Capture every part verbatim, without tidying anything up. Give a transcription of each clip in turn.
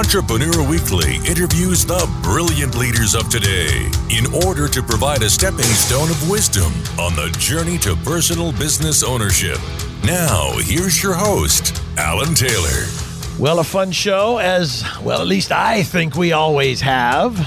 Entrepreneur Weekly interviews the brilliant leaders of today in order to provide a stepping stone of wisdom on the journey to personal business ownership. Now, here's your host, Alan Taylor. Well, a fun show, as well, at least I think we always have.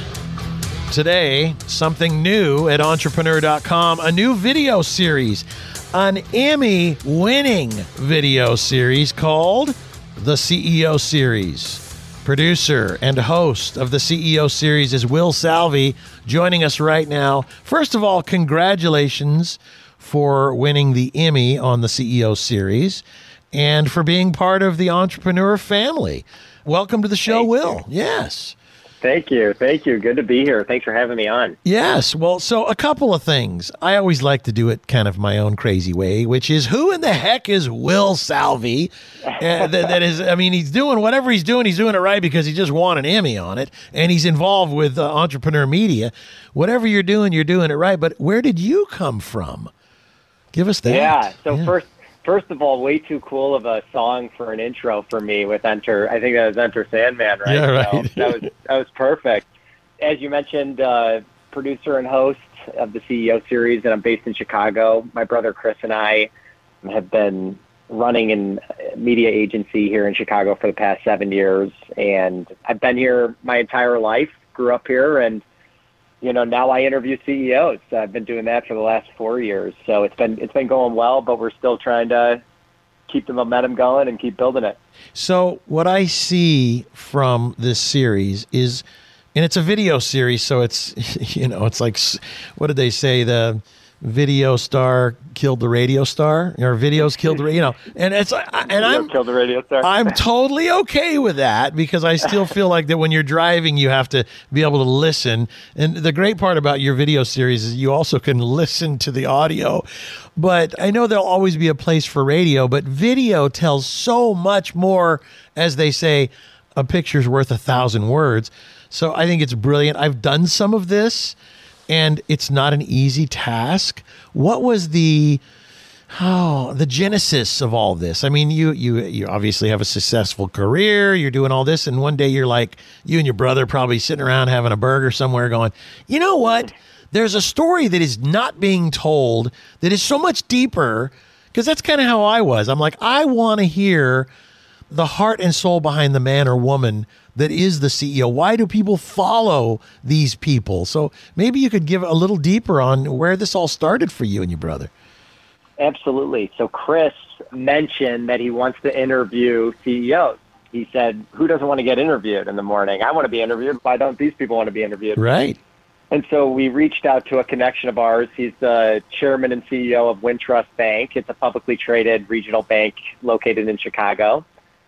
Today, something new at entrepreneur dot com, a new video series, an Emmy-winning video series called The C E O Series. Producer and host of the C E O Series is Will Salvey, joining us right now. First of all, congratulations for winning the Emmy on the C E O Series and for being part of the entrepreneur family. Welcome to the show, Thank Will. You. Yes. Thank you. Thank you. Good to be here. Thanks for having me on. Yes. Well, so a couple of things. I always like to do it kind of my own crazy way, which is who in the heck is Will Salvey? Uh, that, that is, I mean, he's doing whatever he's doing. He's doing it right because he just won an Emmy on it, and he's involved with uh, Entrepreneur Media. Whatever you're doing, you're doing it right. But where did you come from? Give us that. Yeah. So yeah. first, First of all, way too cool of a song for an intro for me with Enter. I think that was Enter Sandman, right? Yeah, right. So that was that was perfect. As you mentioned, uh, producer and host of the C E O Series, and I'm based in Chicago. My brother Chris and I have been running a media agency here in Chicago for the past seven years, and I've been here my entire life. Grew up here, and you know, now I interview C E Os. I've been doing that for the last four years. So it's been it's been going well, but we're still trying to keep the momentum going and keep building it. So what I see from this series is, and it's a video series, so it's, you know, it's like, what did they say? The video star killed the radio star, or videos killed the, you know, and it's, and I'm, killed the radio star. I'm totally okay with that because I still feel like that when you're driving, you have to be able to listen. And the great part about your video series is you also can listen to the audio, but I know there'll always be a place for radio, but video tells so much more, as they say, a picture's worth a thousand words. So I think it's brilliant. I've done some of this, and it's not an easy task. What was the oh the genesis of all this? I mean, you you you obviously have a successful career. You're doing all this, and one day you're like, you and your brother probably sitting around having a burger somewhere, going, you know what? There's a story that is not being told that is so much deeper. Because that's kind of how I was. I'm like, I want to hear the heart and soul behind the man or woman that is the C E O. Why do people follow these people? So maybe you could give a little deeper on where this all started for you and your brother. Absolutely. So Chris mentioned that he wants to interview C E Os. He said, who doesn't want to get interviewed in the morning? I want to be interviewed. Why don't these people want to be interviewed? Right. And so we reached out to a connection of ours. He's the chairman and C E O of Wintrust Bank. It's a publicly traded regional bank located in Chicago.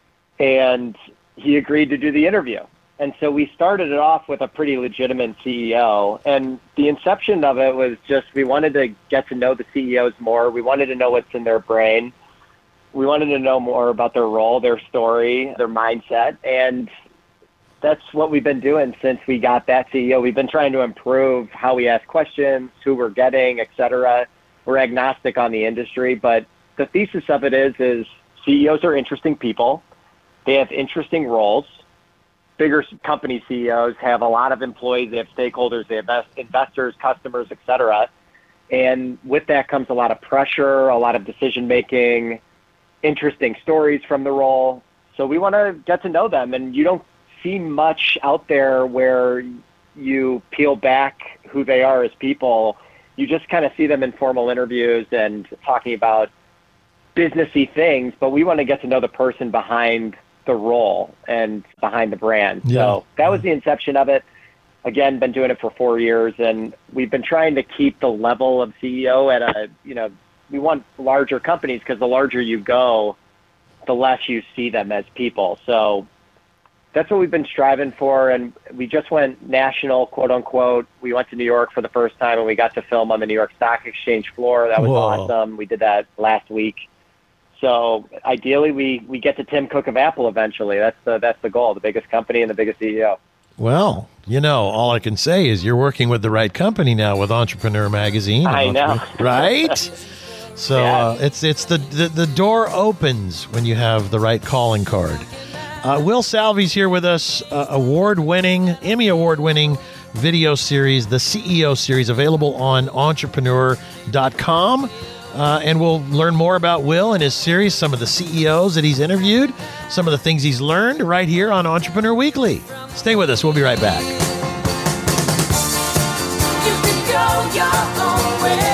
And he agreed to do the interview. And so we started it off with a pretty legitimate C E O. And the inception of it was just we wanted to get to know the C E Os more. We wanted to know what's in their brain. We wanted to know more about their role, their story, their mindset. And that's what we've been doing since we got that C E O. We've been trying to improve how we ask questions, who we're getting, et cetera. We're agnostic on the industry. But the thesis of it is, is C E Os are interesting people. They have interesting roles. Bigger company C E Os have a lot of employees. They have stakeholders. They have investors, customers, et cetera. And with that comes a lot of pressure, a lot of decision-making, interesting stories from the role. So we want to get to know them. And you don't see much out there where you peel back who they are as people. You just kind of see them in formal interviews and talking about businessy things, but we want to get to know the person behind the role and behind the brand. Yeah. So that was the inception of it. Again, been doing it for four years, and we've been trying to keep the level of C E O at a, you know, we want larger companies because the larger you go, the less you see them as people. So that's what we've been striving for, and we just went national, quote unquote. We went to New York for the first time, and we got to film on the New York Stock Exchange floor. That was Whoa. awesome. We did that last week. So ideally, we, we get to Tim Cook of Apple eventually. That's the that's the goal, the biggest company and the biggest C E O. Well, you know, all I can say is you're working with the right company now with Entrepreneur Magazine. I know. Right? So yeah. uh, it's it's the, the, the door opens when you have the right calling card. Uh, Will Salve's here with us, uh, award-winning, Emmy award-winning video series, the C E O series, available on entrepreneur dot com. Uh, and we'll learn more about Will and his series, some of the C E Os that he's interviewed, some of the things he's learned right here on Entrepreneur Weekly. Stay with us. We'll be right back. You can go your own way.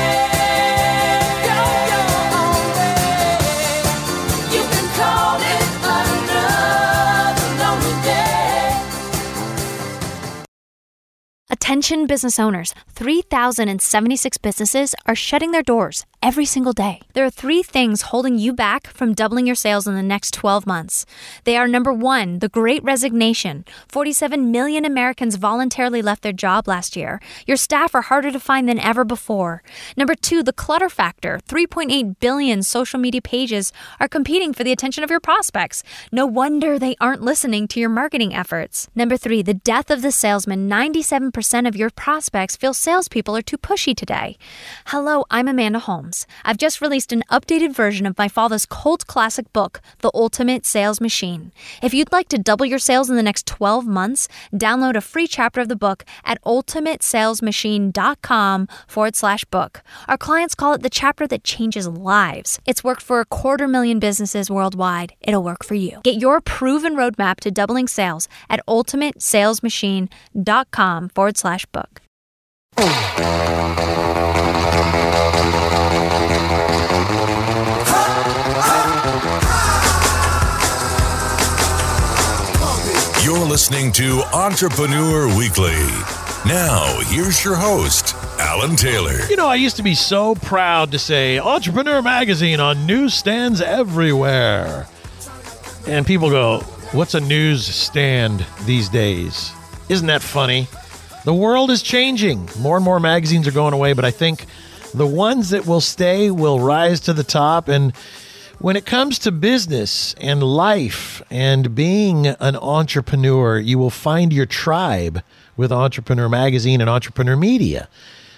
Attention business owners, three thousand seventy-six businesses are shutting their doors every single day. There are three things holding you back from doubling your sales in the next twelve months. They are number one, the Great Resignation. forty-seven million Americans voluntarily left their job last year. Your staff are harder to find than ever before. Number two, the clutter factor. three point eight billion social media pages are competing for the attention of your prospects. No wonder they aren't listening to your marketing efforts. Number three, the death of the salesman. ninety-seven percent of your prospects feel salespeople are too pushy today. Hello, I'm Amanda Holmes. I've just released an updated version of my father's cult classic book, The Ultimate Sales Machine. If you'd like to double your sales in the next twelve months, download a free chapter of the book at ultimatesalesmachine.com forward slash book. Our clients call it the chapter that changes lives. It's worked for a quarter million businesses worldwide. It'll work for you. Get your proven roadmap to doubling sales at ultimatesalesmachine.com forward slash book. You're listening to Entrepreneur Weekly. Now, here's your host, Alan Taylor. You know, I used to be so proud to say Entrepreneur Magazine on newsstands everywhere. And people go, what's a newsstand these days? Isn't that funny? The world is changing. More and more magazines are going away, but I think the ones that will stay will rise to the top. And when it comes to business and life and being an entrepreneur, you will find your tribe with Entrepreneur Magazine and Entrepreneur Media.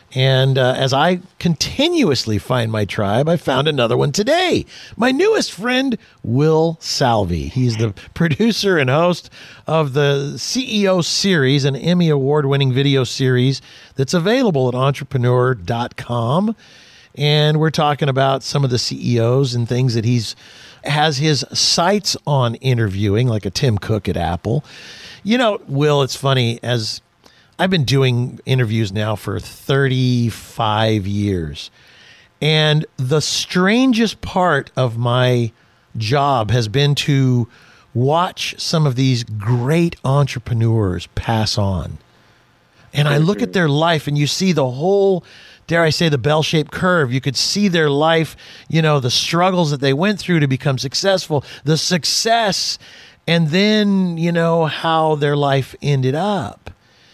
And uh, as I continuously find my tribe, I found another one today. My newest friend, Will Salve. He's the producer and host of the C E O series, an Emmy award-winning video series that's available at entrepreneur dot com. And we're talking about some of the C E Os and things that he's has his sights on interviewing, like a Tim Cook at Apple. You know, Will, it's funny, as I've been doing interviews now for thirty-five years. And the strangest part of my job has been to watch some of these great entrepreneurs pass on. And I look at their life and you see the whole, dare I say, the bell-shaped curve. You could see their life, you know, the struggles that they went through to become successful, the success, and then, you know, how their life ended up.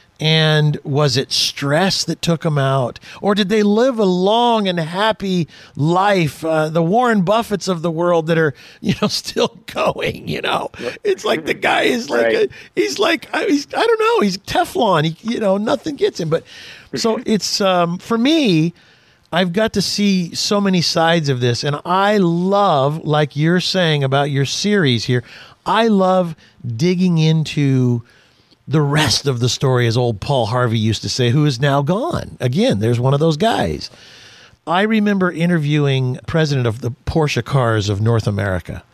And was it stress that took them out? Or did they live a long and happy life? Uh, the Warren Buffetts of the world that are, you know, still going, you know. It's like the guy is like, Right. a, he's like, he's, I don't know, he's Teflon. He, you know, nothing gets him. But so it's, um, for me, I've got to see so many sides of this. And I love, like you're saying about your series here, I love digging into the rest of the story, as old Paul Harvey used to say, who is now gone. Again, there's one of those guys. I remember interviewing president of the Porsche Cars of North America.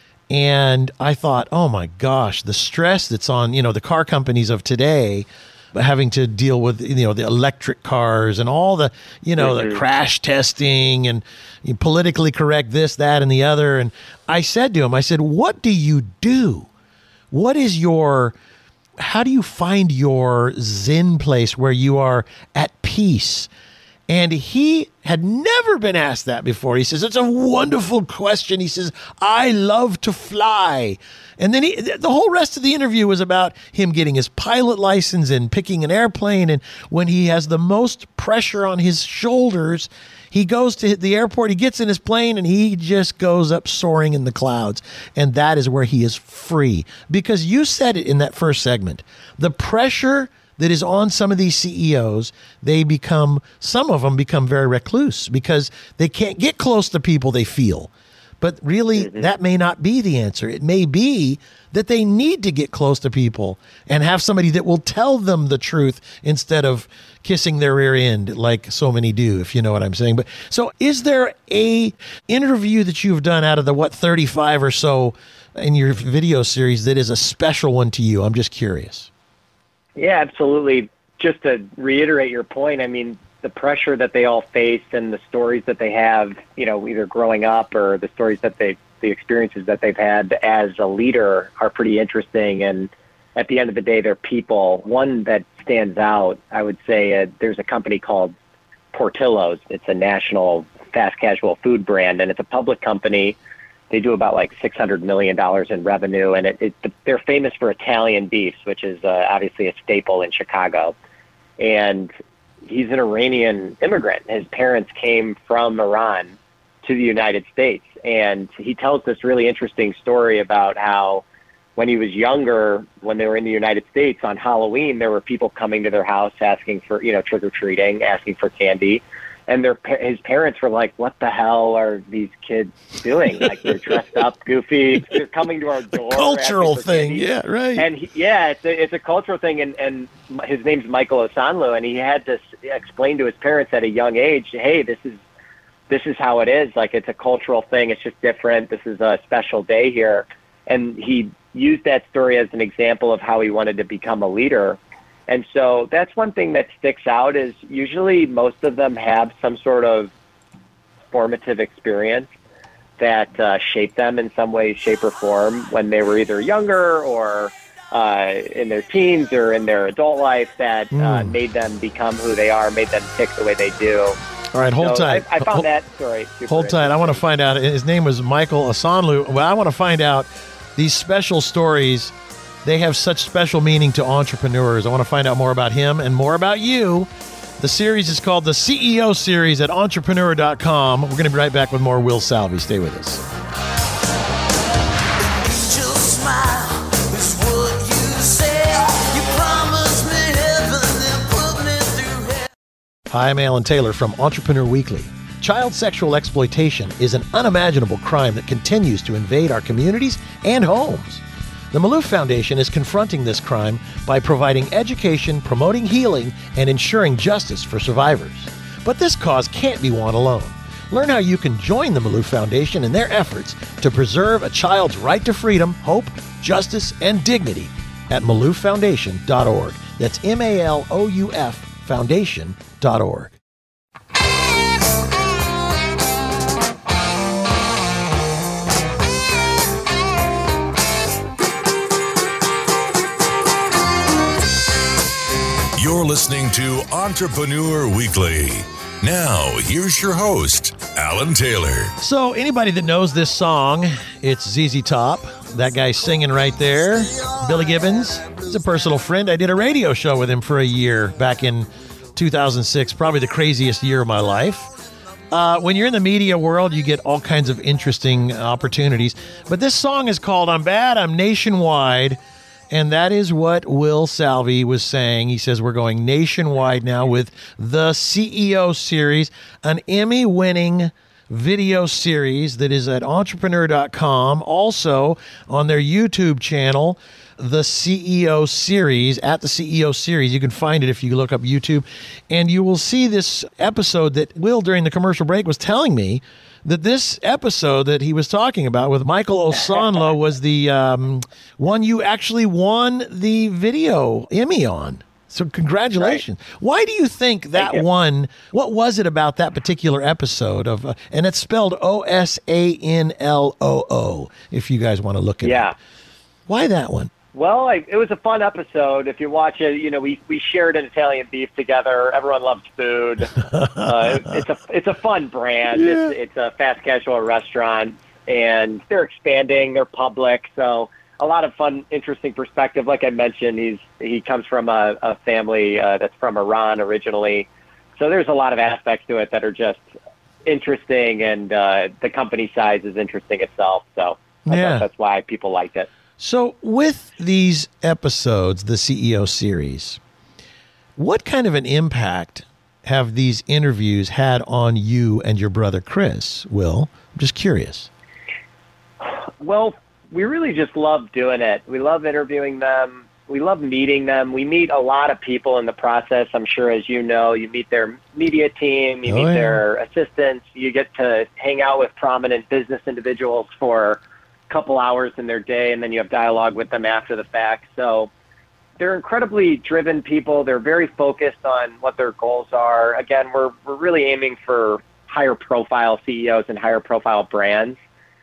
And I thought, oh my gosh, the stress that's on, you know, the car companies of today, having to deal with, you know, the electric cars and all the, you know, mm-hmm. the crash testing and you politically correct this, that, and the other. And I said to him, I said, what do you do? What is your... How do you find your Zen place where you are at peace? And he had never been asked that before. He says, it's a wonderful question. He says, I love to fly. And then he, the whole rest of the interview was about him getting his pilot license and picking an airplane. And when he has the most pressure on his shoulders, he goes to the airport, he gets in his plane, and he just goes up soaring in the clouds. And that is where he is free. Because you said it in that first segment. The pressure that is on some of these C E Os, they become, some of them become very recluse because they can't get close to people they feel. But really, mm-hmm. that may not be the answer. It may be that they need to get close to people and have somebody that will tell them the truth instead of kissing their rear end like so many do, if you know what I'm saying. But so is there a interview that you've done out of the, what, thirty-five or so in your video series that is a special one to you? I'm just curious. Yeah, absolutely. Just to reiterate your point, I mean, the pressure that they all faced and the stories that they have, you know, either growing up or the stories that they, the experiences that they've had as a leader are pretty interesting. And at the end of the day, they're people. One that stands out, I would say, uh, there's a company called Portillo's. It's a national fast casual food brand, and it's a public company. They do about like six hundred million dollars in revenue, and it, it, they're famous for Italian beefs, which is uh, obviously a staple in Chicago. And he's an Iranian immigrant. His parents came from Iran to the United States. And he tells this really interesting story about how when he was younger, when they were in the United States on Halloween, there were people coming to their house asking for, you know, trick-or-treating, asking for candy. And their his parents were like, what the hell are these kids doing? Like, they're dressed up, goofy. They're coming to our door. The cultural thing. Candy. Yeah, right. And he, yeah, it's a, it's a cultural thing. And, and his name's Michael Osanlu, and he had to explain to his parents at a young age, hey, this is this is how it is. Like, it's a cultural thing. It's just different. This is a special day here. And he used that story as an example of how he wanted to become a leader. And so that's one thing that sticks out is usually most of them have some sort of formative experience that uh, shaped them in some way, shape, or form when they were either younger or uh, in their teens or in their adult life that mm. uh, made them become who they are, made them tick the way they do. All right, hold so tight. I, I found hold, that story super Hold tight. I want to find out. His name was Michael Osanlu. Well, I want to find out these special stories. They have such special meaning to entrepreneurs. I want to find out more about him and more about you. The series is called the C E O Series at entrepreneur dot com. We're going to be right back with more Will Salvey. Stay with us. Hi, I'm Alan Taylor from Entrepreneur Weekly. Child sexual exploitation is an unimaginable crime that continues to invade our communities and homes. The Maloof Foundation is confronting this crime by providing education, promoting healing, and ensuring justice for survivors. But this cause can't be won alone. Learn how you can join the Maloof Foundation in their efforts to preserve a child's right to freedom, hope, justice, and dignity at maloof foundation dot org. That's M A L O U F foundation dot org. You're listening to Entrepreneur Weekly. Now, here's your host, Alan Taylor. So, anybody that knows this song, it's Z Z Top. That guy singing right there, Billy Gibbons. He's a personal friend. I did a radio show with him for a year back in two thousand six, probably the craziest year of my life. Uh, when you're in the media world, you get all kinds of interesting opportunities. But this song is called I'm Bad, I'm Nationwide. And that is what Will Salvey was saying. He says we're going nationwide now with the C E O Series, an Emmy-winning video series that is at entrepreneur dot com. Also on their YouTube channel, the C E O Series, at the C E O Series. You can find it if you look up YouTube. And you will see this episode that Will, during the commercial break, was telling me that this episode that he was talking about with Michael Osanlu was the um, one you actually won the video Emmy on. So congratulations. Right. Why do you think that one, what was it about that particular episode of, uh, and it's spelled O S A N L O O, if you guys want to look at yeah. it. Why that one? Well, I, it was a fun episode. If you watch it, you know, we, we shared an Italian beef together. Everyone loves food. uh, it, it's a it's a fun brand. Yeah. It's, it's a fast casual restaurant, and they're expanding. They're public, so a lot of fun, interesting perspective. Like I mentioned, he's he comes from a, a family uh, that's from Iran originally, so there's a lot of aspects to it that are just interesting, and uh, the company size is interesting itself. So I yeah. thought that's why people liked it. So with these episodes, the C E O Series, what kind of an impact have these interviews had on you and your brother, Chris? Will, I'm just curious. Well, we really just love doing it. We love interviewing them. We love meeting them. We meet a lot of people in the process. I'm sure, as you know, you meet their media team, you Oh, meet yeah. their assistants, you get to hang out with prominent business individuals for a couple hours in their day, and then you have dialogue with them after the fact. So they're incredibly driven people. They're very focused on what their goals are. Again, we're we're really aiming for higher profile C E Os and higher profile brands.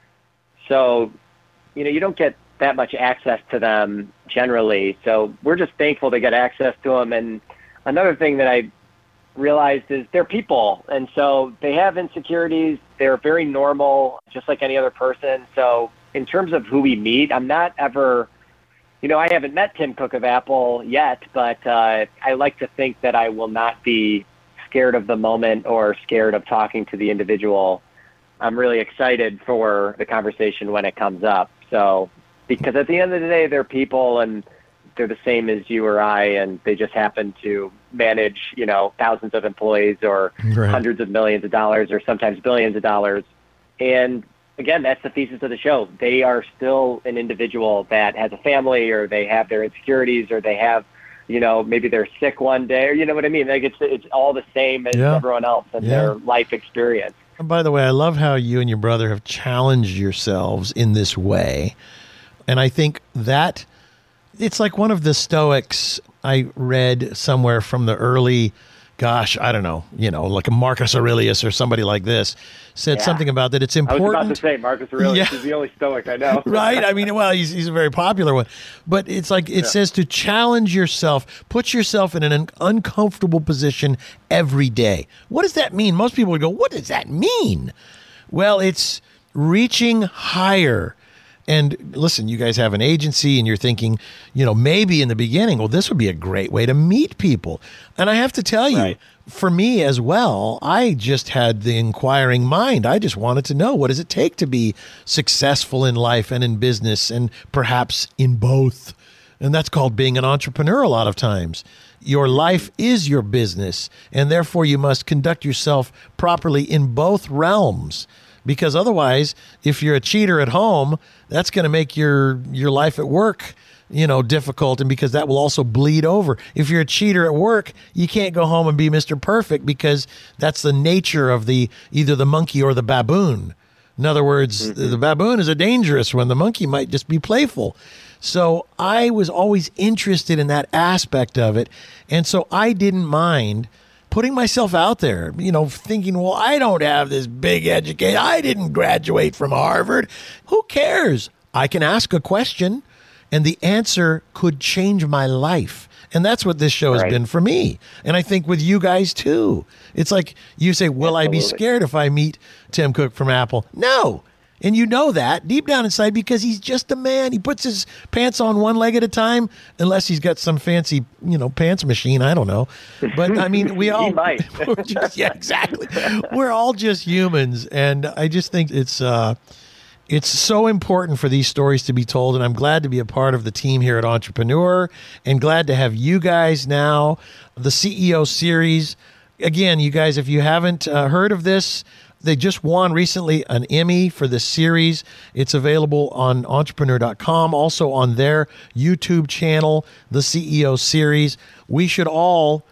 So, you know, you don't get that much access to them generally. So we're just thankful to get access to them. And another thing that I realized is they're people. And so they have insecurities. They're very normal, just like any other person. So in terms of who we meet, I'm not ever, you know, I haven't met Tim Cook of Apple yet, but uh, I like to think that I will not be scared of the moment or scared of talking to the individual. I'm really excited for the conversation when it comes up. So, because at the end of the day, they're people and they're the same as you or I, and they just happen to manage, you know, thousands of employees or Right. hundreds of millions of dollars or sometimes billions of dollars. And again, that's the thesis of the show. They are still an individual that has a family, or they have their insecurities, or they have, you know, maybe they're sick one day, or you know what I mean? Like it's it's all the same as Yeah. everyone else and Yeah. their life experience. And by the way, I love how you and your brother have challenged yourselves in this way. And I think that it's like one of the Stoics I read somewhere from the early, gosh, I don't know, you know, like a Marcus Aurelius or somebody like this said Yeah. something about that it's I was important. about to say Marcus Aurelius Yeah. is the only Stoic I know. Right? I mean, well, he's, he's a very popular one. But it's like it says to challenge yourself, put yourself in an un- uncomfortable position every day. What does that mean? Most people would go, what does that mean? Well, it's reaching higher. And listen, you guys have an agency and you're thinking, you know, maybe in the beginning, well, this would be a great way to meet people. And I have to tell you, Right. for me as well, I just had the inquiring mind. I just wanted to know, what does it take to be successful in life and in business and perhaps in both? And that's called being an entrepreneur a lot of times. Your life is your business, and therefore you must conduct yourself properly in both realms. Because otherwise, if you're a cheater at home, that's going to make your your life at work, you know, difficult, and because that will also bleed over. If you're a cheater at work, you can't go home and be Mister Perfect, because that's the nature of the either the monkey or the baboon. In other words, the baboon is a dangerous one. The monkey might just be playful. So I was always interested in that aspect of it, and so I didn't mind putting myself out there, you know, thinking, well, I don't have this big education. I didn't graduate from Harvard. Who cares? I can ask a question and the answer could change my life. And that's what this show has Right. been for me. And I think with you guys too. It's like you say, will I be Absolutely. scared if I meet Tim Cook from Apple? No. And you know that deep down inside, because he's just a man. He puts his pants on one leg at a time, unless he's got some fancy, you know, pants machine. I don't know. But I mean, we all, He might. we're just, yeah, exactly. We're all just humans. And I just think it's, uh, it's so important for these stories to be told. And I'm glad to be a part of the team here at Entrepreneur, and glad to have you guys now, the C E O series. Again, you guys, if you haven't uh, heard of this, they just won recently an Emmy for this series. It's available on entrepreneur dot com, also on their YouTube channel, the C E O series. We should all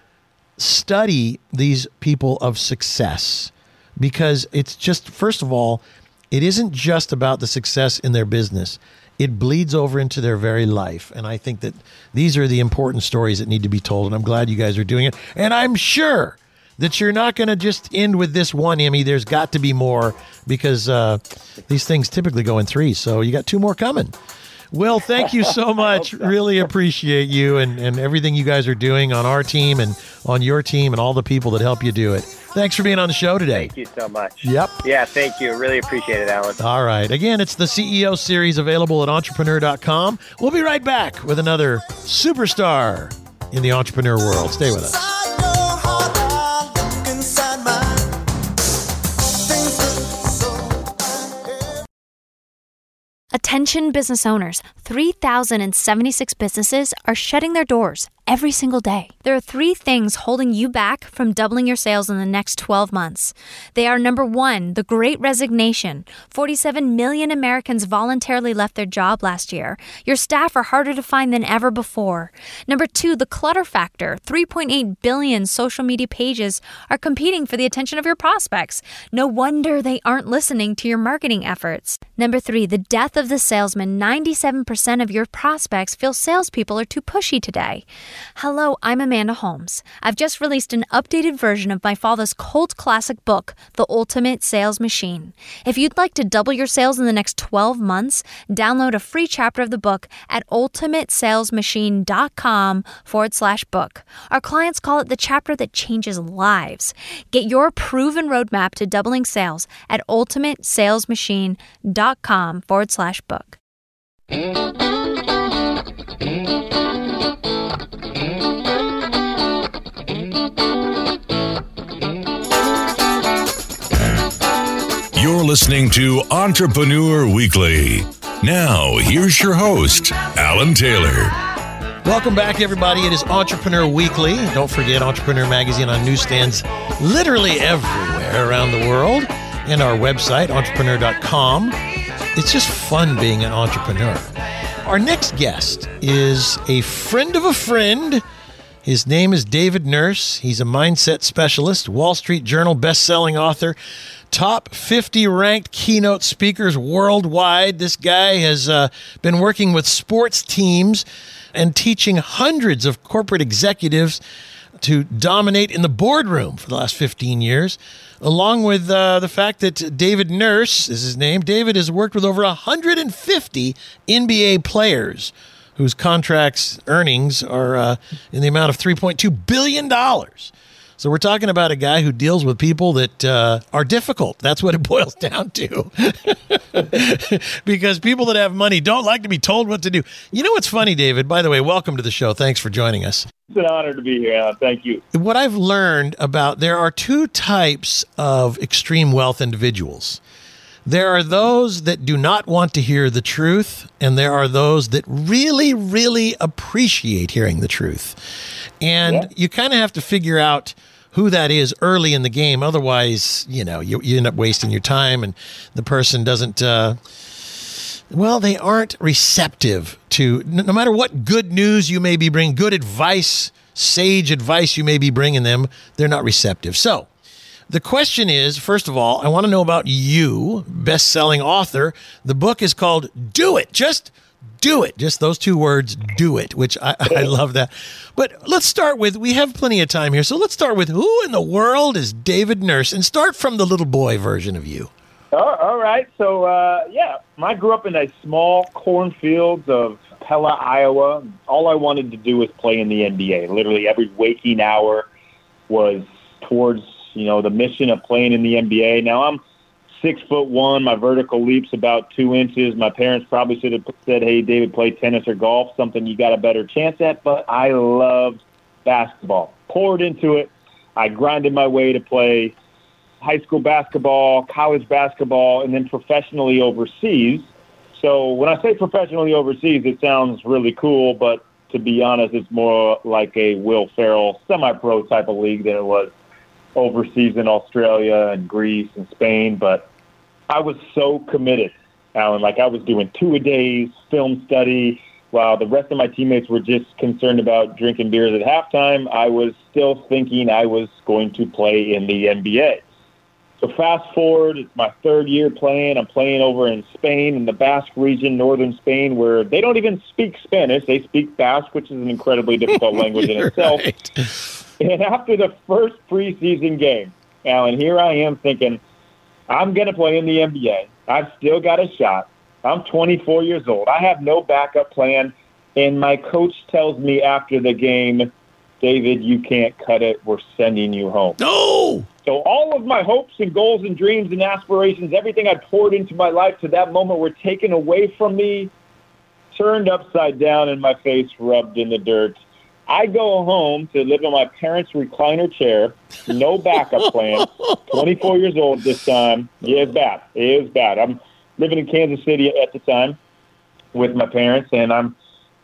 study these people of success, because it's just, first of all, it isn't just about the success in their business. It bleeds over into their very life. And I think that these are the important stories that need to be told. And I'm glad you guys are doing it. And I'm sure that you're not going to just end with this one Emmy. There's got to be more, because uh, these things typically go in threes. So you got two more coming. Will, thank you so much. Really appreciate you and, and everything you guys are doing on our team and on your team and all the people that help you do it. Thanks for being on the show today. Thank you so much. Yep. Yeah, thank you. Really appreciate it, Alan. All right. Again, it's the C E O series, available at entrepreneur dot com. We'll be right back with another superstar in the entrepreneur world. Stay with us. Attention business owners, three thousand seventy-six businesses are shutting their doors every single day. There are three things holding you back from doubling your sales in the next twelve months. They are number one, the Great Resignation. forty-seven million Americans voluntarily left their job last year. Your staff are harder to find than ever before. Number two, the clutter factor. three point eight billion social media pages are competing for the attention of your prospects. No wonder they aren't listening to your marketing efforts. Number three, the death of the salesman. ninety-seven percent of your prospects feel salespeople are too pushy today. Hello, I'm Amanda Holmes. I've just released an updated version of my father's cult classic book, The Ultimate Sales Machine. If you'd like to double your sales in the next twelve months, download a free chapter of the book at ultimatesalesmachine.com forward slash book. Our clients call it the chapter that changes lives. Get your proven roadmap to doubling sales at ultimatesalesmachine.com forward slash book. You're listening to Entrepreneur Weekly. Now, here's your host, Alan Taylor. Welcome back, everybody. It is Entrepreneur Weekly. Don't forget Entrepreneur Magazine on newsstands literally everywhere around the world, and our website, entrepreneur dot com. It's just fun being an entrepreneur. Our next guest is a friend of a friend. His name is David Nurse. He's a mindset specialist, Wall Street Journal best-selling author, top fifty ranked keynote speakers worldwide. This guy has uh, been working with sports teams and teaching hundreds of corporate executives to dominate in the boardroom for the last fifteen years, along with uh, the fact that David Nurse is his name. David has worked with over one hundred fifty N B A players whose contracts earnings are uh, in the amount of three point two billion dollars. So we're talking about a guy who deals with people that uh, are difficult. That's what it boils down to. Because people that have money don't like to be told what to do. You know what's funny, David? By the way, welcome to the show. Thanks for joining us. It's an honor to be here, Alan. Thank you. What I've learned about, there are two types of extreme wealth individuals. There are those that do not want to hear the truth, and there are those that really, really appreciate hearing the truth. And yeah. you kind of have to figure out who that is early in the game. Otherwise, you know, you, you end up wasting your time, and the person doesn't, uh, well, they aren't receptive to, no matter what good news you may be bringing, good advice, sage advice you may be bringing them, they're not receptive. So, the question is, first of all, I want to know about you, best-selling author. The book is called Do It. Just do it. Just those two words, do it, which I, I love that. But let's start with, we have plenty of time here, so let's start with who in the world is David Nurse, and start from the little boy version of you. Oh, all right. So, uh, yeah, I grew up in a small cornfields of Pella, Iowa. All I wanted to do was play in the N B A. Literally every waking hour was towards, you know, the mission of playing in the N B A. Now, I'm six foot one. My vertical leap's about two inches. My parents probably should have said, hey, David, play tennis or golf, something you got a better chance at. But I loved basketball. Poured into it. I grinded my way to play high school basketball, college basketball, and then professionally overseas. So when I say professionally overseas, it sounds really cool, but to be honest, it's more like a Will Ferrell semi-pro type of league than it was overseas in Australia and Greece and Spain. But I was so committed, Alan. Like I was doing two-a-days, film study, while the rest of my teammates were just concerned about drinking beers at halftime. I was still thinking I was going to play in the N B A. So fast forward, it's my third year playing. I'm playing over in Spain, in the Basque region, northern Spain, where they don't even speak Spanish. They speak Basque, which is an incredibly difficult language in itself. Right. And after the first preseason game, Alan, here I am thinking, I'm going to play in the N B A. I've still got a shot. I'm twenty-four years old. I have no backup plan. And my coach tells me after the game, David, you can't cut it. We're sending you home. No! So all of my hopes and goals and dreams and aspirations, everything I poured into my life to that moment were taken away from me, turned upside down, and my face rubbed in the dirt. I go home to live in my parents' recliner chair, no backup plan, twenty-four years old this time. Yeah, it's bad. It is bad. I'm living in Kansas City at the time with my parents, and I'm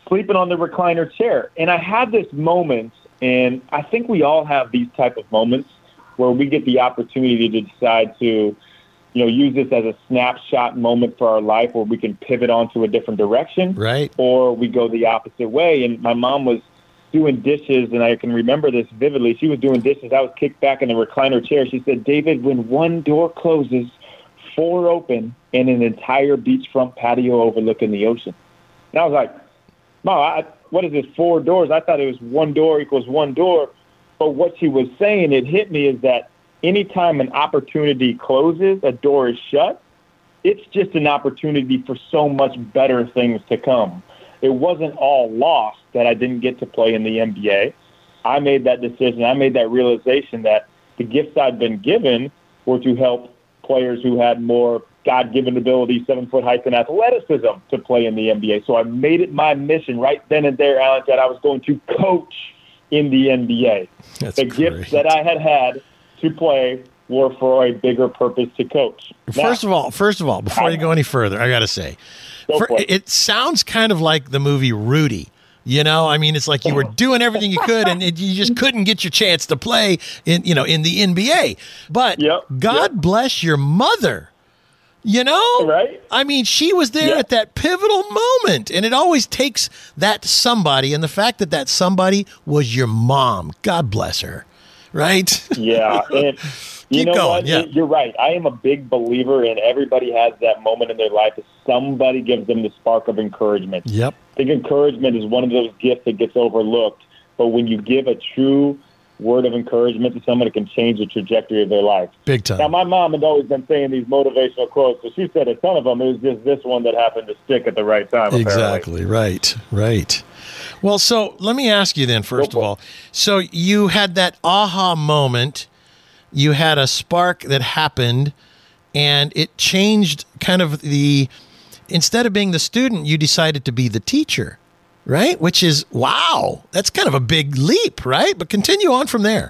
sleeping on the recliner chair. And I had this moment, and I think we all have these type of moments where we get the opportunity to decide to, you know, use this as a snapshot moment for our life where we can pivot onto a different direction. Right. Or we go the opposite way. And my mom was doing dishes, and I can remember this vividly. She was doing dishes. I was kicked back in the recliner chair. She said, David, when one door closes, four open, and an entire beachfront patio overlooking the ocean. And I was like, Mom, I, what is this, four doors? I thought it was one door equals one door. But what she was saying, it hit me, is that anytime an opportunity closes, a door is shut, it's just an opportunity for so much better things to come. It wasn't all lost that I didn't get to play in the N B A. I made that decision. I made that realization that the gifts I'd been given were to help players who had more God-given ability, seven-foot height, and athleticism to play in the N B A. So I made it my mission right then and there, Alan, that I was going to coach in the N B A. That's the great. gifts that I had had to play were for a bigger purpose to coach. First Now, of all, first of all, before you go any further, I got to say, Go for, for it. it sounds kind of like the movie Rudy. You know, I mean, it's like you were doing everything you could, and it, you just couldn't get your chance to play in, you know, in the N B A. But Yep, God yep. bless your mother. You know, Right? I mean, she was there Yeah. at that pivotal moment, and it always takes that somebody, and the fact that that somebody was your mom. God bless her, right? Yeah, and you Keep know going, what? yeah. You're right. I am a big believer in everybody has that moment in their life that somebody gives them the spark of encouragement. Yep. I think encouragement is one of those gifts that gets overlooked, but when you give a true word of encouragement to someone, it can change the trajectory of their life. Big time. Now, my mom had always been saying these motivational quotes, so she said a ton of them. It was just this one that happened to stick at the right time, apparently. Exactly. Right. Right. Well, so let me ask you then, first Go of for all. So you had that aha moment. You had a spark that happened, and it changed kind of the, instead of being the student, you decided to be the teacher, right? Which is, wow, that's kind of a big leap, right? But continue on from there.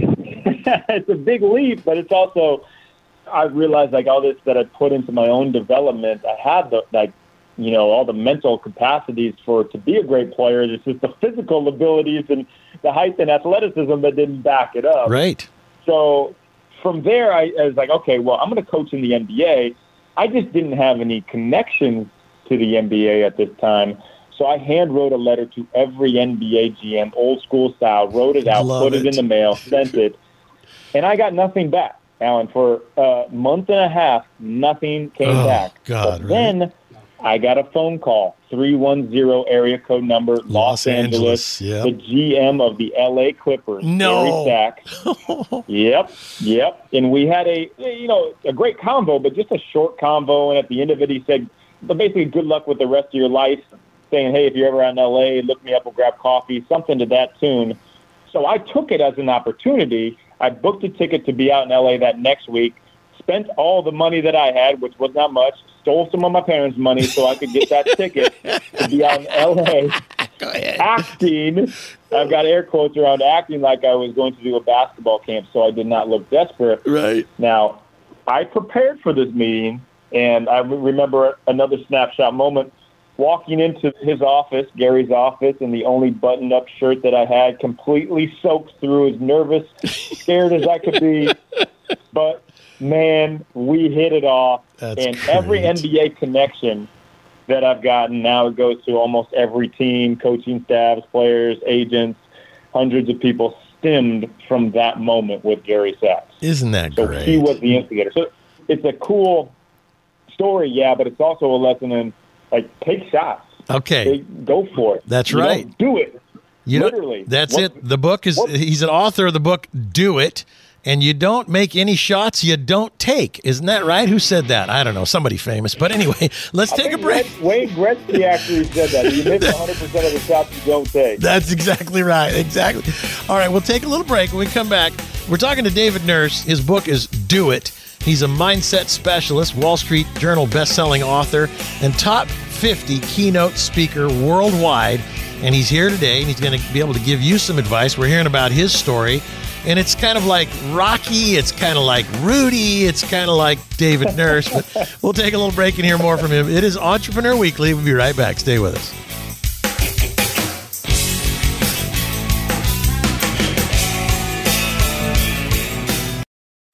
It's a big leap, but it's also, I realized like all this that I put into my own development, I had the, like, you know, all the mental capacities for to be a great player. It's just the physical abilities and the height and athleticism that didn't back it up. Right. So from there, I, I was like, okay, well, I'm going to coach in the N B A. I just didn't have any connections to the N B A at this time. So I hand wrote a letter to every N B A G M, old school style, wrote it out, Love put it. it. in the mail, sent it. And I got nothing back, Alan. For a month and a half, nothing came Oh, back. God, But right. then I got a phone call, three one zero area code number, Los, Los Angeles, Angeles, yep. the G M of the L A Clippers, No. Gary Sack. Yep, yep. And we had a, you know, a great convo, but just a short convo. And at the end of it, he said, but basically, good luck with the rest of your life, saying, hey, if you're ever out in L A, look me up, we'll grab coffee, something to that tune. So I took it as an opportunity. I booked a ticket to be out in L A that next week, spent all the money that I had, which was not much, stole some of my parents' money so I could get that ticket to be out in L A. Go ahead. Acting, I've got air quotes around acting like I was going to do a basketball camp, so I did not look desperate. Right. Now, I prepared for this meeting, and I remember another snapshot moment walking into his office, Gary's office, and the only button-up shirt that I had completely soaked through, as nervous, scared as I could be. But, man, we hit it off. That's and every great. N B A connection that I've gotten now, it goes to almost every team, coaching staffs, players, agents, hundreds of people stemmed from that moment with Gary Sachs. Isn't that So great? he was the instigator. So it's a cool story, yeah, but it's also a lesson in, like, take shots. Okay. Take, go for it. That's You know, right. do it. You know, Literally. that's What- it. The book is, what- he's an author of the book, Do It. And you don't make any shots you don't take. Isn't that right? Who said that? I don't know. Somebody famous. But anyway, let's I take a think break. Wayne Gretzky actually said that. You miss one hundred percent of the shots you don't take. That's exactly right. Exactly. All right, we'll take a little break. When we come back, we're talking to David Nurse. His book is Do It. He's a mindset specialist, Wall Street Journal best-selling author, and top fifty keynote speaker worldwide. And he's here today, and he's going to be able to give you some advice. We're hearing about his story. And it's kind of like Rocky. It's kind of like Rudy. It's kind of like David Nurse. But we'll take a little break and hear more from him. It is Entrepreneur Weekly. We'll be right back. Stay with us.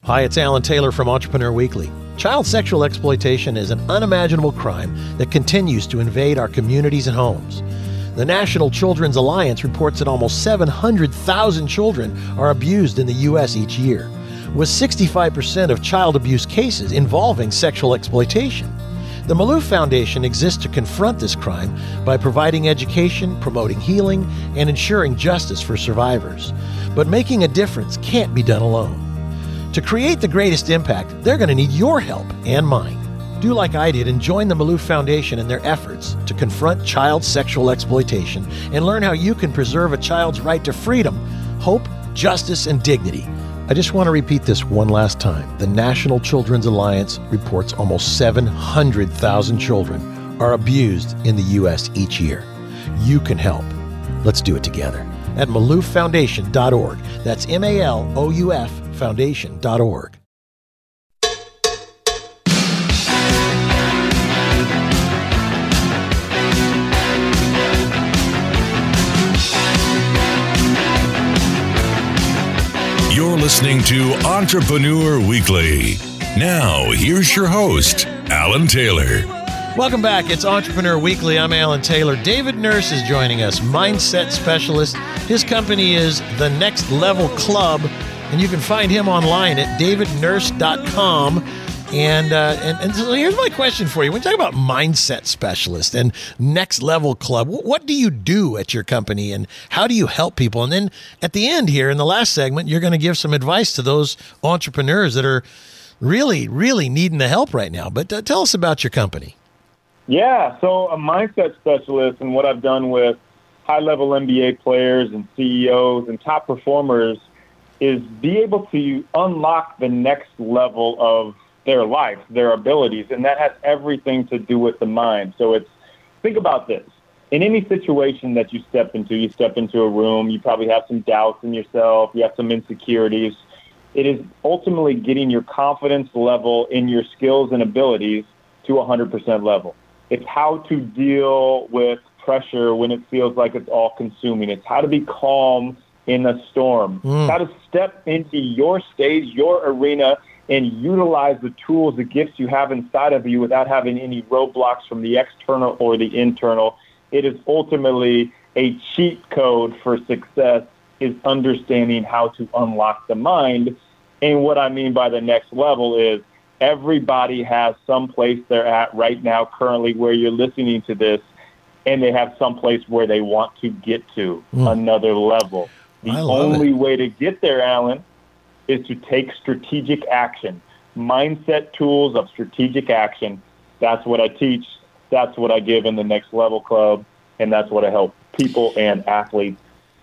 Hi, it's Alan Taylor from Entrepreneur Weekly. Child sexual exploitation is an unimaginable crime that continues to invade our communities and homes. The National Children's Alliance reports that almost seven hundred thousand children are abused in the U S each year, with sixty-five percent of child abuse cases involving sexual exploitation. The Maloof Foundation exists to confront this crime by providing education, promoting healing, and ensuring justice for survivors. But making a difference can't be done alone. To create the greatest impact, they're going to need your help and mine. Do like I did and join the Maloof Foundation in their efforts to confront child sexual exploitation and learn how you can preserve a child's right to freedom, hope, justice, and dignity. I just want to repeat this one last time. The National Children's Alliance reports almost seven hundred thousand children are abused in the U S each year. You can help. Let's do it together at maloof foundation dot org. That's M A L O U F foundation dot org. You're listening to Entrepreneur Weekly. Now, here's your host, Alan Taylor. Welcome back. It's Entrepreneur Weekly. I'm Alan Taylor. David Nurse is joining us, mindset specialist. His company is The Next Level Club, and you can find him online at david nurse dot com. And, uh, and and so here's my question for you. When you talk about mindset specialist and Next Level Club, what do you do at your company and how do you help people? And then at the end here in the last segment, you're going to give some advice to those entrepreneurs that are really, really needing the help right now. But uh, tell us about your company. Yeah, so a mindset specialist, and what I've done with high-level N B A players and C E Os and top performers is be able to unlock the next level of their life, their abilities, and that has everything to do with the mind. So it's, think about this. In any situation that you step into, you step into a room, you probably have some doubts in yourself, you have some insecurities. It is ultimately getting your confidence level in your skills and abilities to one hundred percent level. It's how to deal with pressure when it feels like it's all consuming. It's how to be calm in a storm. Mm. It's how to step into your stage, your arena, and utilize the tools, the gifts you have inside of you without having any roadblocks from the external or the internal. It is ultimately a cheat code for success, is understanding how to unlock the mind. And what I mean by the next level is everybody has some place they're at right now, currently where you're listening to this, and they have some place where they want to get to, mm. another level. The only it. way to get there, Alan, is to take strategic action, mindset tools of strategic action. That's what I teach. That's what I give in the Next Level Club, and that's what I help people and athletes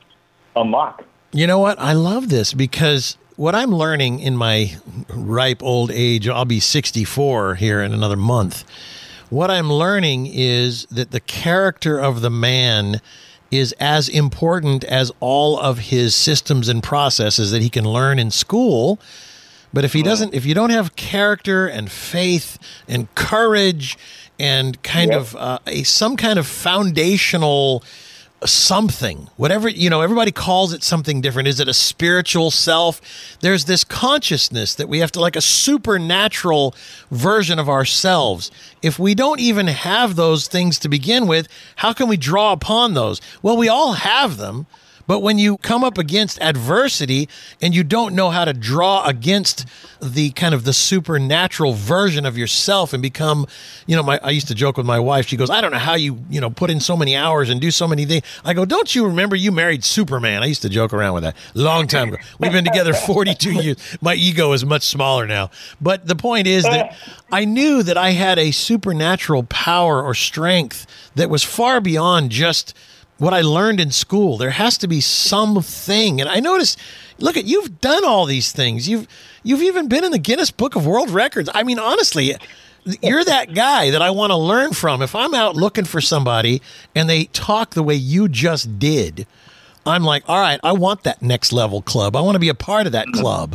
unlock. You know what? I love this because what I'm learning in my ripe old age, I'll be sixty-four here in another month. What I'm learning is that the character of the man is as important as all of his systems and processes that he can learn in school. But if he doesn't, if you don't have character and faith and courage and kind yep. of uh, a some kind of foundational something, whatever, you know, everybody calls it something different. Is it a spiritual self? There's this consciousness that we have to, like a supernatural version of ourselves. If we don't even have those things to begin with, how can we draw upon those? Well, we all have them. But when you come up against adversity and you don't know how to draw against the kind of the supernatural version of yourself and become, you know, my, I used to joke with my wife. She goes, I don't know how you, you know, put in so many hours and do so many things. I go, don't you remember you married Superman? I used to joke around with that long time ago. We've been together forty-two years. My ego is much smaller now. But the point is that I knew that I had a supernatural power or strength that was far beyond just what I learned in school. There has to be something. And I noticed, look at, you've done all these things. You've you've even been in the Guinness Book of World Records. I mean, honestly, you're that guy that I want to learn from. If I'm out looking for somebody and they talk the way you just did, I'm like, all right, I want that Next Level Club. I want to be a part of that club.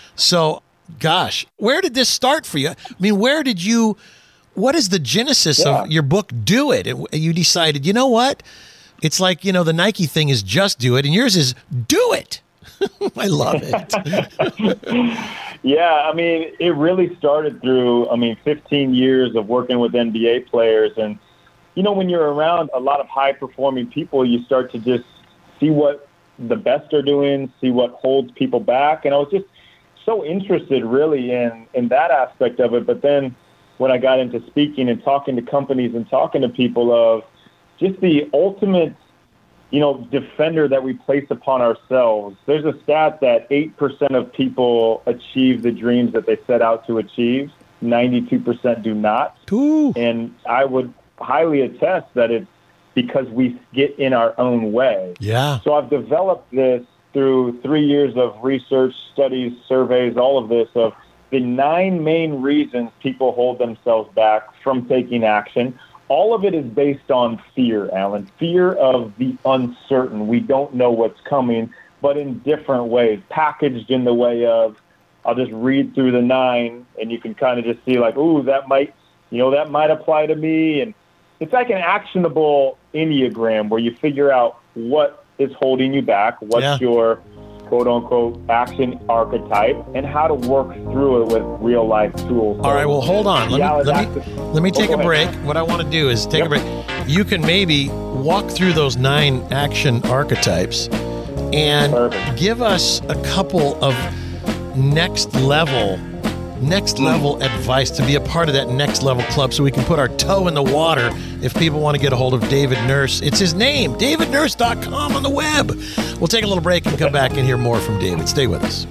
So, gosh, where did this start for you? I mean, where did you, what is the genesis yeah. of your book, Do It? And you decided, you know what? It's like, you know, the Nike thing is just do it, and yours is do it. I love it. Yeah, I mean, it really started through, I mean, fifteen years of working with N B A players. And, you know, when you're around a lot of high-performing people, you start to just see what the best are doing, see what holds people back. And I was just so interested, really, in, in that aspect of it. But then when I got into speaking and talking to companies and talking to people of just the ultimate, you know, defender that we place upon ourselves. There's a stat that eight percent of people achieve the dreams that they set out to achieve. ninety-two percent do not. Ooh. And I would highly attest that it's because we get in our own way. Yeah. So I've developed this through three years of research, studies, surveys, all of this, of the nine main reasons people hold themselves back from taking action. All of it is based on fear, Alan. Fear of the uncertain. We don't know what's coming, but in different ways, packaged in the way of, I'll just read through the nine, and you can kind of just see like, ooh, that might, you know, that might apply to me. And it's like an actionable Enneagram where you figure out what is holding you back, what's Yeah. your quote-unquote action archetype, and how to work through it with real-life tools. All right, well, hold on. Let Yeah, me, let that's- me, let me take Oh, a go break. ahead. What I want to do is take a break. You can maybe walk through those nine action archetypes and Perfect. give us a couple of next level next level advice to be a part of that next level club so we can put our toe in the water if people want to get a hold of David Nurse. It's his name, david nurse dot com on the web. We'll take a little break and come back and hear more from David. Stay with us.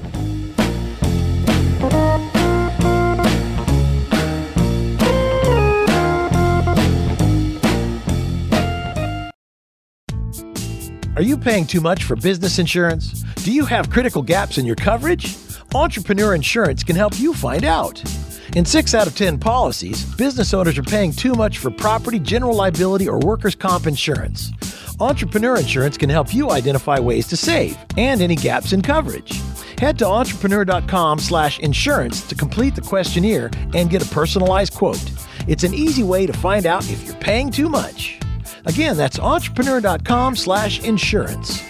Are you paying too much for business insurance? Do you have critical gaps in your coverage? Entrepreneur Insurance can help you find out. In six out of ten policies, business owners are paying too much for property, general liability, or workers' comp insurance. Entrepreneur Insurance can help you identify ways to save and any gaps in coverage. Head to entrepreneur.com slash insurance to complete the questionnaire and get a personalized quote. It's an easy way to find out if you're paying too much. Again, that's entrepreneur.com slash insurance.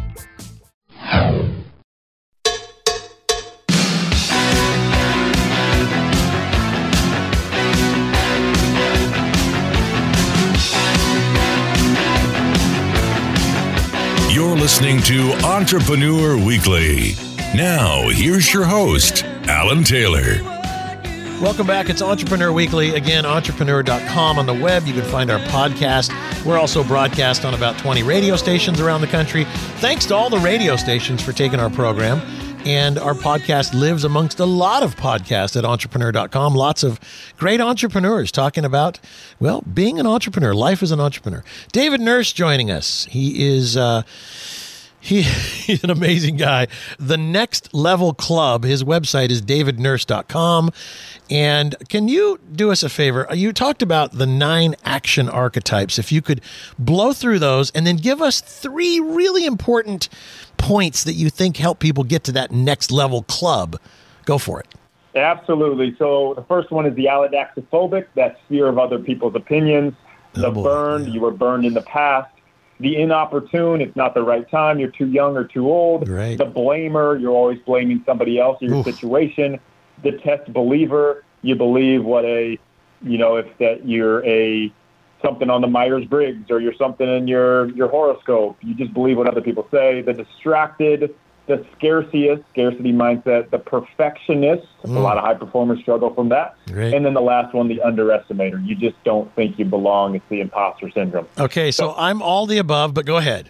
You're listening to Entrepreneur Weekly. Now, here's your host, Alan Taylor. Welcome back. It's Entrepreneur Weekly. Again, entrepreneur dot com on the web. You can find our podcast. We're also broadcast on about twenty radio stations around the country. Thanks to all the radio stations for taking our program. And our podcast lives amongst a lot of podcasts at entrepreneur dot com. Lots of great entrepreneurs talking about, well, being an entrepreneur, life as an entrepreneur. David Nurse joining us. He is... Uh, He, he's an amazing guy. The Next Level Club, his website is david nurse dot com. And can you do us a favor? You talked about the nine action archetypes. If you could blow through those and then give us three really important points that you think help people get to that next level club. Go for it. Absolutely. So the first one is the allodaxophobic, that's fear of other people's opinions. The Oh, boy. burned, you were burned in the past. The inopportune, it's not the right time, you're too young or too old. Right. The blamer, you're always blaming somebody else or your Oof. situation. The test believer, you believe what a, you know, if that you're a something on the Myers-Briggs or you're something in your, your horoscope. You just believe what other people say. The distracted, the scarciest, scarcity mindset, the perfectionist. Mm. A lot of high performers struggle from that. Great. And then the last one, the underestimator. You just don't think you belong. It's the imposter syndrome. Okay, so I'm all the above, but go ahead.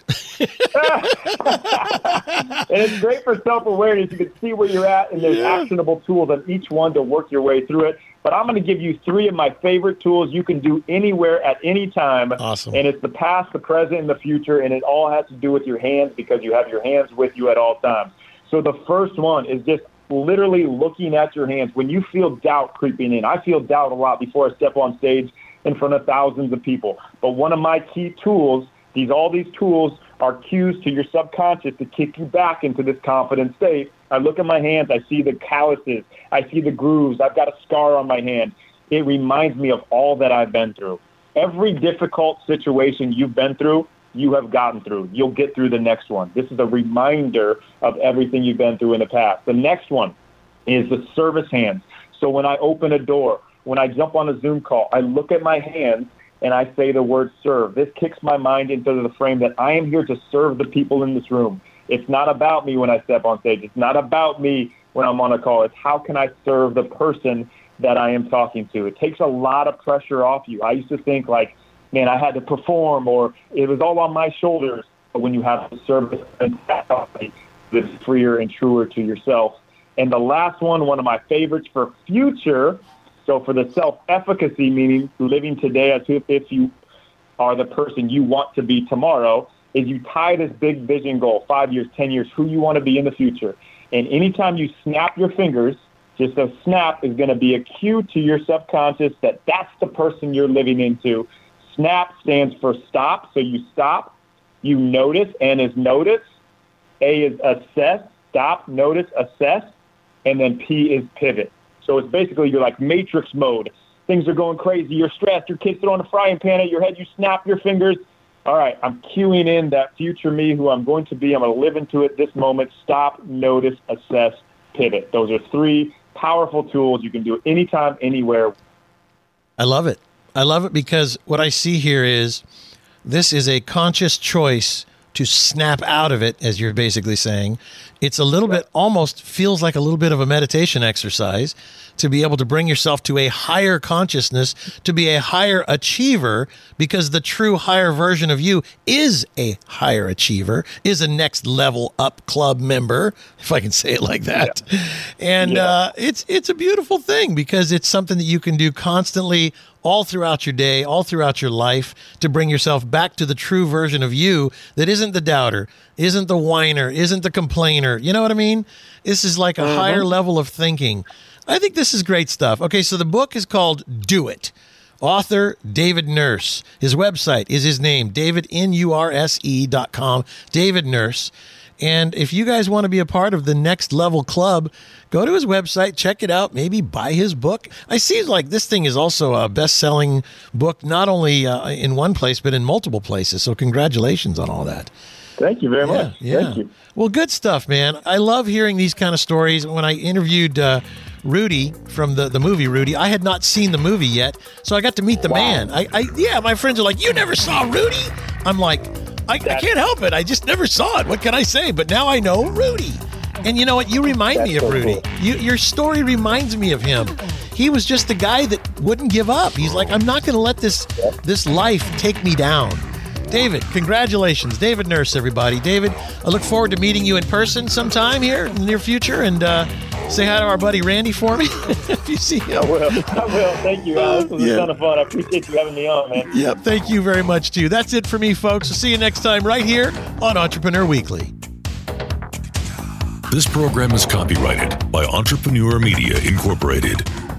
And it's great for self-awareness. You can see where you're at, and there's Yeah. actionable tools on each one to work your way through it. But I'm going to give you three of my favorite tools you can do anywhere at any time. Awesome. And it's the past, the present, and the future, and it all has to do with your hands because you have your hands with you at all times. So the first one is just literally looking at your hands. When you feel doubt creeping in, I feel doubt a lot before I step on stage in front of thousands of people. But one of my key tools, these all these tools are cues to your subconscious to kick you back into this confident state. I look at my hands, I see the calluses, I see the grooves, I've got a scar on my hand. It reminds me of all that I've been through. Every difficult situation you've been through, you have gotten through. You'll get through the next one. This is a reminder of everything you've been through in the past. The next one, is the service hands. So when I open a door, when I jump on a Zoom call, I look at my hands and I say the word serve. This kicks my mind into the frame that I am here to serve the people in this room. It's not about me when I step on stage. It's not about me when I'm on a call. It's how can I serve the person that I am talking to. It takes a lot of pressure off you. I used to think like, man, I had to perform or it was all on my shoulders. But when you have the service mentality, it's freer and truer to yourself. And the last one, one of my favorites for future, so for the self-efficacy, meaning living today as if you are the person you want to be tomorrow, is you tie this big vision goal, five years, ten years, who you want to be in the future. And anytime you snap your fingers, just a snap is going to be a cue to your subconscious that that's the person you're living into. SNAP stands for stop, so you stop, you notice, N is notice, A is assess, stop, notice, assess, and then P is pivot. So it's basically you're like matrix mode. Things are going crazy, you're stressed, your kids throwing a frying pan at your head, you snap your fingers. All right, I'm cueing in that future me who I'm going to be. I'm going to live into it this moment. Stop, notice, assess, pivot. Those are three powerful tools. You can do it anytime, anywhere. I love it. I love it because what I see here is this is a conscious choice to snap out of it, as you're basically saying. It's a little bit, almost feels like a little bit of a meditation exercise to be able to bring yourself to a higher consciousness, to be a higher achiever, because the true higher version of you is a higher achiever, is a next level up club member, if I can say it like that. Yeah. And yeah. Uh, it's it's a beautiful thing because it's something that you can do constantly all throughout your day, all throughout your life, to bring yourself back to the true version of you that isn't the doubter, isn't the whiner, isn't the complainer. You know what I mean? This is like a mm-hmm. higher level of thinking. I think this is great stuff. Okay, so the book is called Do It. Author David Nurse. His website is his name, david n u r s e dot com, David Nurse. And if you guys want to be a part of the Next Level Club, go to his website, check it out, maybe buy his book. I see like this thing is also a best-selling book, not only uh, in one place, but in multiple places. So congratulations on all that. Thank you very yeah, much. Yeah. Thank you. Well, good stuff, man. I love hearing these kind of stories. When I interviewed uh, Rudy from the, the movie Rudy, I had not seen the movie yet, so I got to meet the wow. man. I, I yeah, my friends are like, you never saw Rudy? I'm like, I, I can't help it. I just never saw it. What can I say? But now I know Rudy. And you know what? You remind That's me of so Rudy. Cool. You, your story reminds me of him. He was just the guy that wouldn't give up. He's like, I'm not going to let this this life take me down. David, congratulations. David Nurse, everybody. David, I look forward to meeting you in person sometime here in the near future. And uh, say hi to our buddy Randy for me if you see him. I will. I will. Thank you, Al. This was yeah. a ton of fun. I appreciate you having me on, man. Yep. Thank you very much, too. That's it for me, folks. We'll see you next time right here on Entrepreneur Weekly. This program is copyrighted by Entrepreneur Media, Incorporated.